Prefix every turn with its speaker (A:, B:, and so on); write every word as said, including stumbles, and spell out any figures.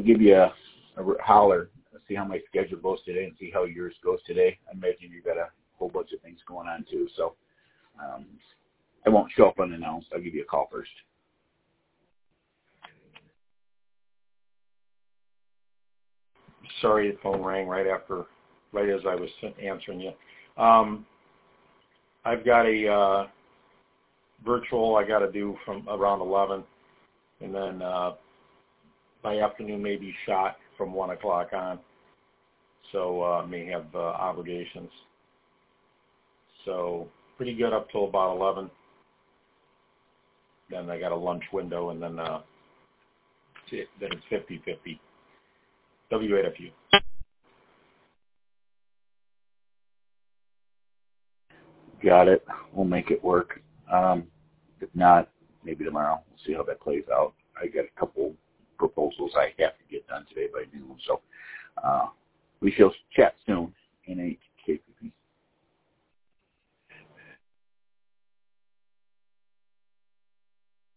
A: give you a, a holler, see how my schedule goes today and see how yours goes today. I imagine you've got a whole bunch of things going on too. So um, I won't show up unannounced. I'll give you a call first.
B: Sorry, the phone rang right after, right as I was answering you. Um, I've got a uh, virtual I got to do from around eleven, and then uh, my afternoon may be shot from one o'clock on, so uh, may have uh, obligations. So pretty good up till about eleven. Then I got a lunch window, and then uh, then it's fifty-fifty. W eight F U.
A: Got it. We'll make it work. Um, if not, maybe tomorrow. We'll see how that plays out. I got a couple proposals I have to get done today by noon, so uh, we shall chat soon. N H